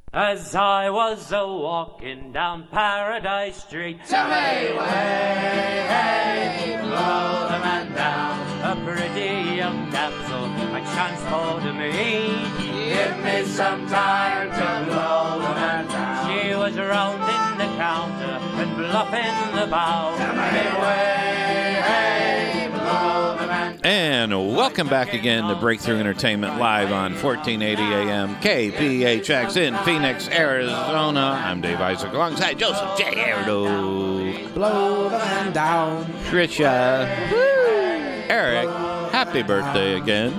As I was a-walking down Paradise Street, Hey, hey, blow the man down. a pretty young damsel by chance called to me. Give me some time to blow the man down. She was rounding the counter and bluffing the bow. Hey, blow the man down. And welcome back again to Breakthrough Entertainment live on 1480 AM KPHX in Phoenix, Arizona. I'm Dave Isaac alongside Joseph J. Erdo, Blow the man down. Trisha, Eric. Happy birthday again.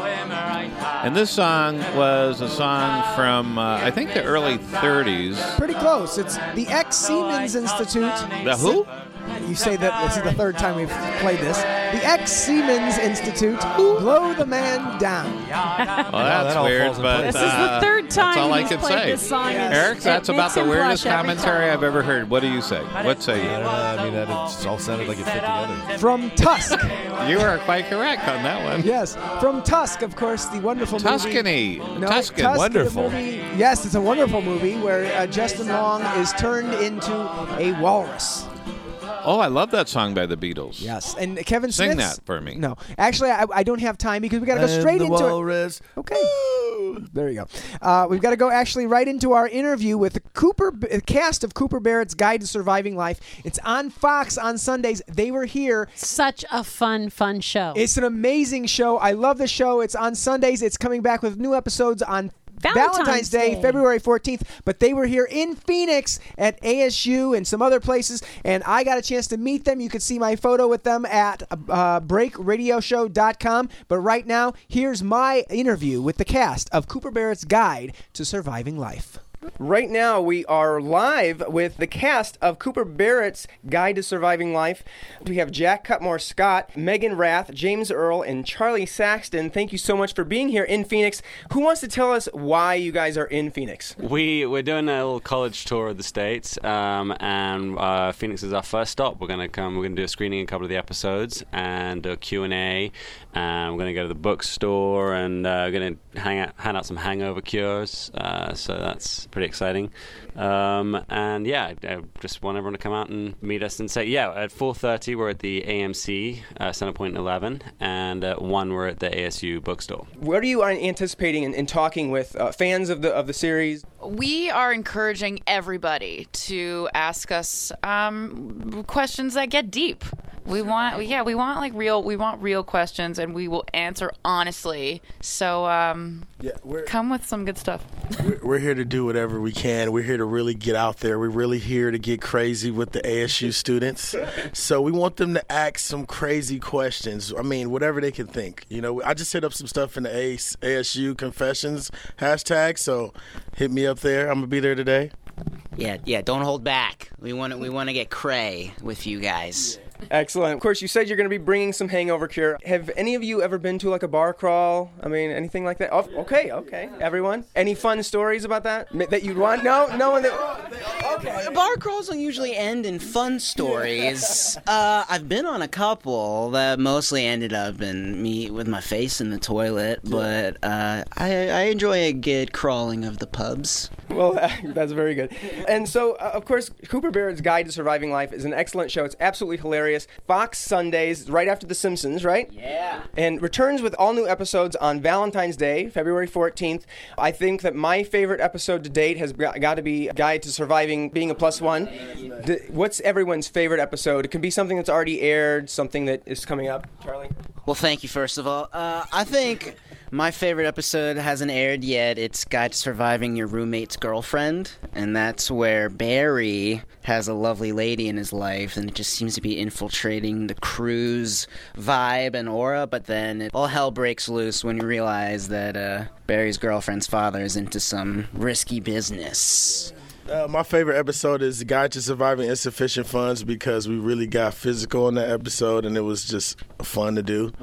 And this song was a song from, I think, the early 30s. Pretty close. It's the X-Siemens Institute. The who? You say that this is the third time we've played this. The X-Siemens Institute, Blow the Man Down. Well, that's all weird, falls in but place. This is the third time that's all I he's can played say. this song. Yes. Eric, that's It about makes the him weirdest blush every commentary time. I've ever heard. What do you say? What say you? I mean, that it all sounded like it fit together. From Tusk. You are quite correct on that one. Yes, from Tusk, of course, the wonderful Tuscany. movie. No, Tuscan. Tusk, the Wonderful. movie- yes, it's a wonderful movie where Justin Long is turned into a walrus. Oh, I love that song by the Beatles. Yes, and Kevin Sing Smith's- that for me. No, actually, I don't have time because we got to go straight into it. Walrus. Okay. There you go. We've got to go actually right into our interview with the cast of Cooper Barrett's Guide to Surviving Life. It's on Fox on Sundays. They were here. Such a fun show. It's an amazing show. I love the show. It's on Sundays. It's coming back with new episodes on Valentine's Day, February 14th, but they were here in Phoenix at ASU and some other places, and I got a chance to meet them. You can see my photo with them at breakradioshow.com, but right now, here's my interview with the cast of Cooper Barrett's Guide to Surviving Life. Right now, we are live with the cast of Cooper Barrett's Guide to Surviving Life. We have Jack Cutmore Scott, Megan Rath, James Earl, and Charlie Saxton. Thank you so much for being here in Phoenix. Who wants to tell us why you guys are in Phoenix? We're doing a little college tour of the States, and Phoenix is our first stop. We're gonna do a screening in a couple of the episodes and do a Q&A, and we're gonna go to the bookstore and we're gonna hand out some hangover cures. So that's pretty exciting. And yeah, I just want everyone to come out and meet us and say, at 4:30 we're at the AMC Centerpoint 11, and at 1 we're at the ASU bookstore. What are you anticipating in talking with fans of the series? We are encouraging everybody to ask us questions that get deep. We want real questions, and we will answer honestly. So come with some good stuff. We're here to do whatever we can. We're here to really get out there. We're really here to get crazy with the ASU students. So we want them to ask some crazy questions. I mean, whatever they can think. You know, I just hit up some stuff in the ASU Confessions hashtag, so hit me up there. I'm going to be there today. Yeah, don't hold back. We want to get cray with you guys. Excellent. Of course, you said you're going to be bringing some hangover cure. Have any of you ever been to like a bar crawl? I mean, anything like that? Oh, okay. Everyone? Any fun stories about that that you'd want? No one that... Okay. Bar crawls don't usually end in fun stories. I've been on a couple that mostly ended up in me with my face in the toilet, but I enjoy a good crawling of the pubs. Well, that's very good. And so, of course, Cooper Barrett's Guide to Surviving Life is an excellent show. It's absolutely hilarious. Fox Sundays, right after The Simpsons, right? Yeah. And returns with all new episodes on Valentine's Day, February 14th. I think that my favorite episode to date has got to be Guide to Surviving Being a Plus One. What's everyone's favorite episode? It can be something that's already aired, something that is coming up. Charlie? Well, thank you, first of all. I think my favorite episode hasn't aired yet. It's Guide to Surviving Your Roommate's Girlfriend, and that's where Barry has a lovely lady in his life, and it just seems to be infiltrating the crew's vibe and aura, but then all hell breaks loose when you realize that Barry's girlfriend's father is into some risky business. My favorite episode is Guide to Surviving Insufficient Funds because we really got physical in that episode and it was just fun to do.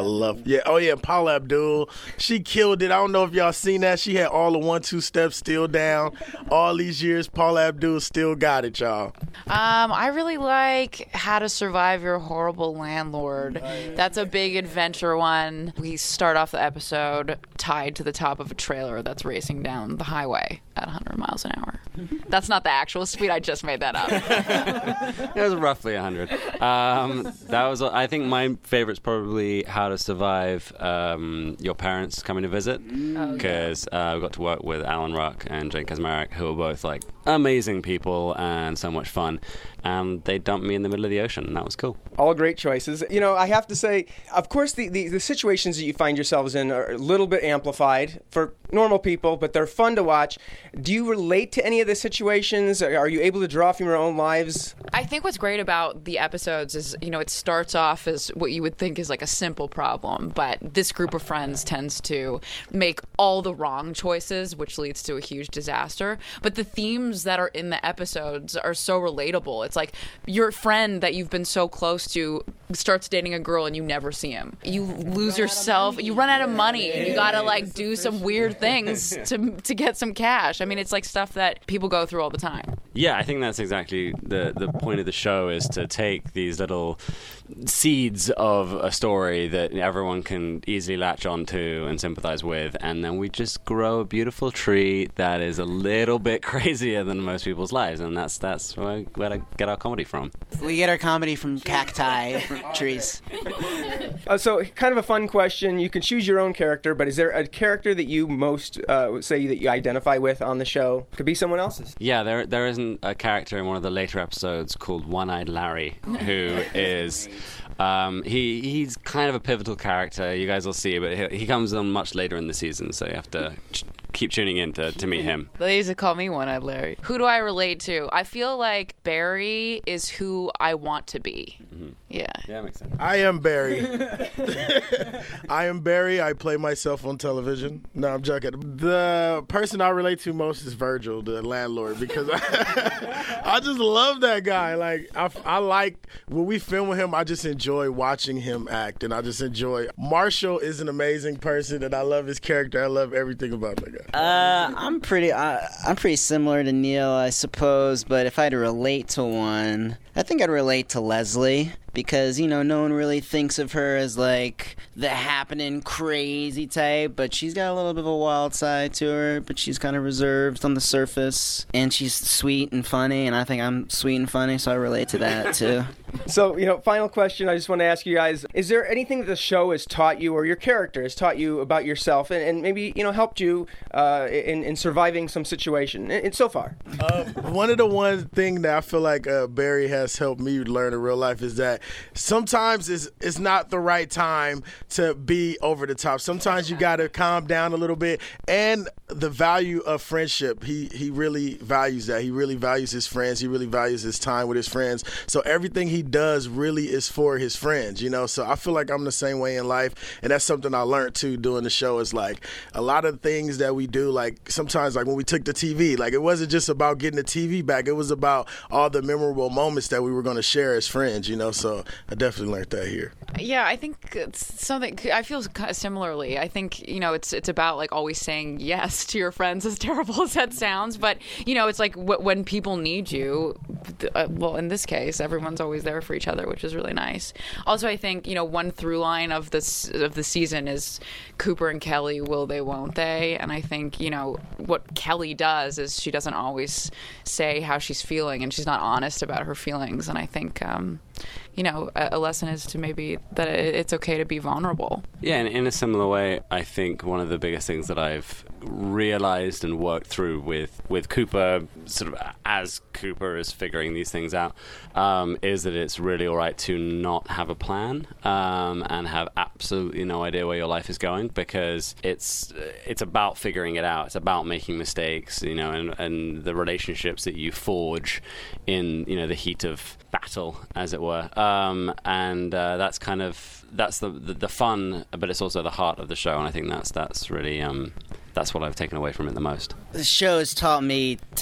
Paula Abdul, she killed it. I don't know if y'all seen that. She had all the 1-2 steps still down. All these years, Paula Abdul still got it, y'all. I really like How to Survive Your Horrible Landlord. That's a big adventure one. We start off the episode tied to the top of a trailer that's racing down the highway at 100 miles an hour. That's not the actual speed. I just made that up. It was roughly 100. That was. I think my favorite's probably How to Survive Your Parents Coming to Visit, because we got to work with Alan Ruck and Jane Kaczmarek, who are both like amazing people and so much fun. And they dumped me in the middle of the ocean, and that was cool. All great choices. You know, I have to say, of course, the situations that you find yourselves in are a little bit amplified for normal people, but they're fun to watch. Do you relate to any of the situations? Are you able to draw from your own lives? I think what's great about the episodes is, you know, it starts off as what you would think is like a simple problem, but this group of friends tends to make all the wrong choices, which leads to a huge disaster. But the themes that are in the episodes are so relatable. It's like your friend that you've been so close to starts dating a girl and you never see him. You lose yourself. You run out of money and you gotta like do some weird things to get some cash. I mean, it's like stuff that people go through all the time. Yeah, I think that's exactly the point of the show, is to take these little seeds of a story that everyone can easily latch onto and sympathize with, and then we just grow a beautiful tree that is a little bit crazier than most people's lives, and that's where I get our comedy from. We get our comedy from cacti trees. So, kind of a fun question. You can choose your own character, but is there a character that you most say that you identify with on the show? Could be someone else's. Yeah, there isn't a character in one of the later episodes called One-Eyed Larry, who is... he's kind of a pivotal character. You guys will see, but he comes on much later in the season, so you have to keep tuning in to meet him. They used to call me One-Eyed Larry. Who do I relate to? I feel like Barry is who I want to be. Mm-hmm. Yeah, that makes sense. I am Barry. I am Barry. I play myself on television. No, I'm joking. The person I relate to most is Virgil, the landlord, because I just love that guy. Like I like when we film with him. I just enjoy watching him act, and I just enjoy. Marshall is an amazing person, and I love his character. I love everything about that guy. I'm pretty similar to Neil, I suppose, but if I had to relate to one, I think I'd relate to Leslie. Because, you know, no one really thinks of her as, like, the happening crazy type, but she's got a little bit of a wild side to her, but she's kind of reserved on the surface, and she's sweet and funny, and I think I'm sweet and funny, so I relate to that, too. So, you know, final question I just want to ask you guys, is there anything that the show has taught you or your character has taught you about yourself and maybe, you know, helped you in surviving some situation so far? One thing that I feel like Barry has helped me learn in real life is that sometimes it's not the right time to be over the top. Sometimes you got to calm down a little bit. And the value of friendship, he really values that. He really values his friends. He really values his time with his friends. So everything he does really is for his friends, you know. So I feel like I'm the same way in life. And that's something I learned, too, doing the show is like a lot of things that we do, like sometimes like when we took the TV, like it wasn't just about getting the TV back. It was about all the memorable moments that we were going to share as friends, you know. So I definitely learned that here. Yeah, I think it's something I feel kind of similarly. I think, you know, it's about like always saying yes to your friends, as terrible as that sounds. But, you know, it's like when people need you, well, in this case, everyone's always there for each other, which is really nice. Also, I think, you know, one through line of the season is Cooper and Kelly, will they, won't they? And I think, you know, what Kelly does is she doesn't always say how she's feeling, and she's not honest about her feelings. And I think, you know, a lesson is to maybe that it's okay to be vulnerable. Yeah, and in a similar way, I think one of the biggest things that I've realized and worked through with Cooper, sort of as Cooper is figuring these things out, is that it's really all right to not have a plan and have absolutely no idea where your life is going, because it's about figuring it out. It's about making mistakes, you know, and the relationships that you forge in, you know, the heat of battle, as it were. And that's kind of the fun, but it's also the heart of the show, and I think that's really that's what I've taken away from it the most. The show has taught me to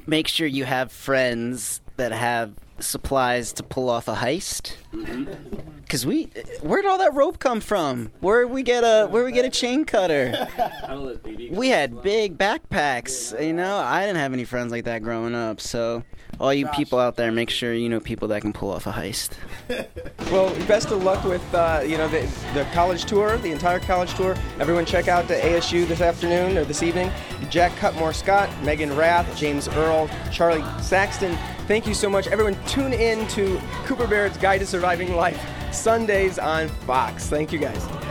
make sure you have friends that have supplies to pull off a heist. Cause where'd all that rope come from? Where we get a chain cutter? We had big backpacks. You know, I didn't have any friends like that growing up. So, all you people out there, make sure you know people that can pull off a heist. Well, best of luck with the college tour, the entire college tour. Everyone check out the ASU this afternoon or this evening. Jack Cutmore Scott, Megan Rath, James Earl, Charlie Saxton. Thank you so much. Everyone tune in to Cooper Barrett's Guide to Surviving Life, Sundays on Fox. Thank you guys.